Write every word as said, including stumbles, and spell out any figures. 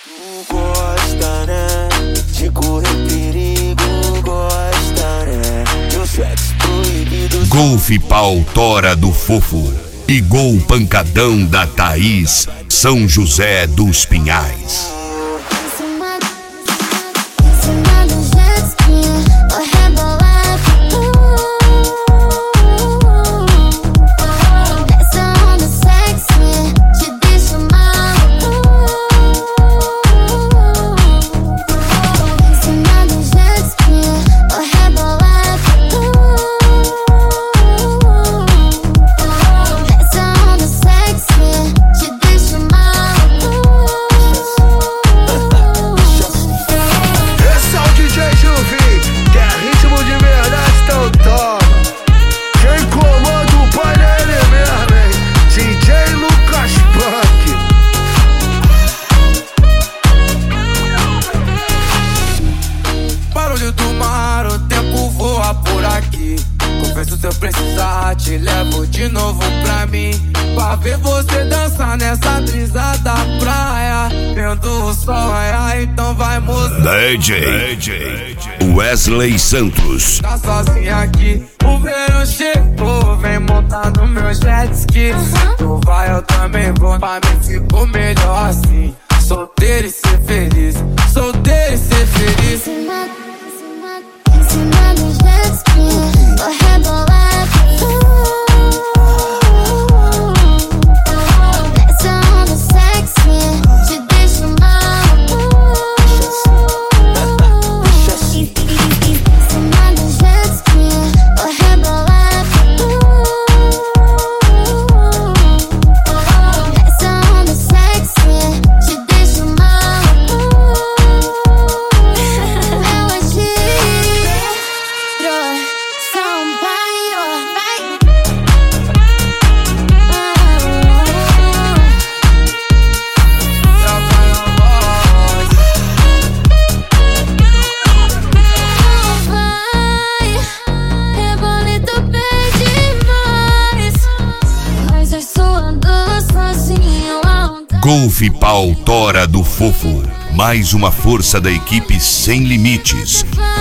Tu gosta, né? De correr perigo, gosta, né? Do sexo proibido. Golfe pau tora do fofo e gol pancadão da Thaís, São José dos Pinhais. Confesso, se eu precisar, te levo de novo pra mim, pra ver você dançar nessa brisa da praia, vendo o sol raiar, então vai moça. D J Wesley Santos. Tá sozinha aqui, o verão chegou, vem montar no meu jet ski. Tu vai, eu também vou, pra mim ficou melhor assim. Solteiro e ser feliz, solteiro e ser feliz. Cima do jet ski, vou rebolar nessa onda sexy, te deixo maluco. Cima do jet ski, vou rebolar nessa onda sexy, te deixo maluco. Eu agir Golfe pau tora do fofo, mais uma força da equipe sem limites.